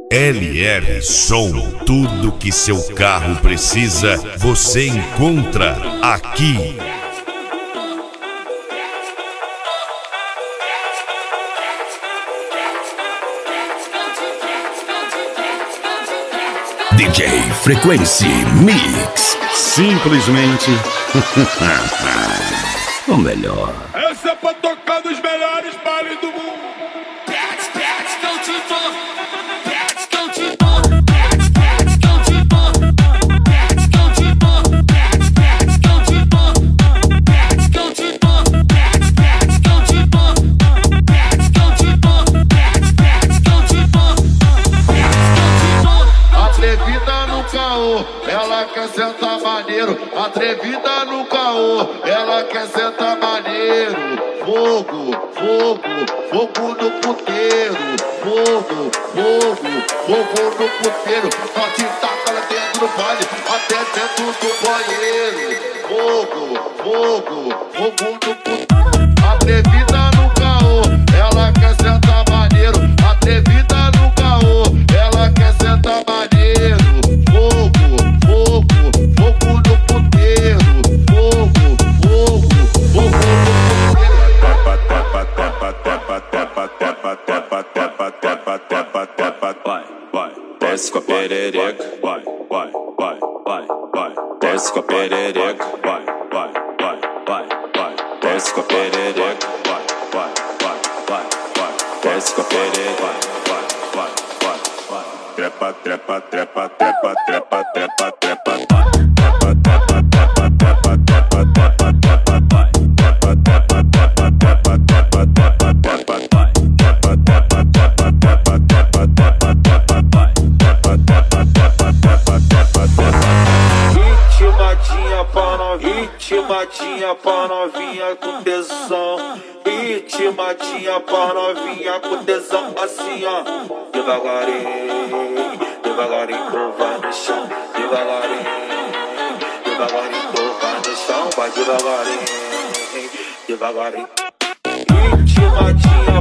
LR Som, tudo que seu carro precisa, você encontra aqui. DJ Frequency Mix. Simplesmente o melhor. Essa é pra tocar nos melhores bailes do mundo. Atrevida no caô, ela quer sentar maneiro. Atrevida no caô, ela quer sentar maneiro. Fogo, fogo, fogo no puteiro. Fogo, fogo, fogo no puteiro. Nós te taca lá dentro do baile, até dentro do banheiro. Fogo, fogo, fogo no puteiro. Atrevida no caô, ela quer sentar maneiro. Atrevida no caô, ela quer sentar maneiro. Fogo, fogo, fogo no puteiro. Fogo, fogo, fogo no puteiro. Vai, desce com a perereca. Vai, desce com a perereca. Vai, desce com a perereca. Vai, desce com a perereca. Vai. Trepa, trepa, trepa, trepa, trepa, trepa, trepa. Ritmadinha pra novinha com tesão. Ritmadinha pra novinha com tesão. Assim ó, devagarinho, devagarinho tu vai no chão. Devagarinho, devagarinho tu vai no chão. Vai devagarinho, devagarinho. Ritmadinha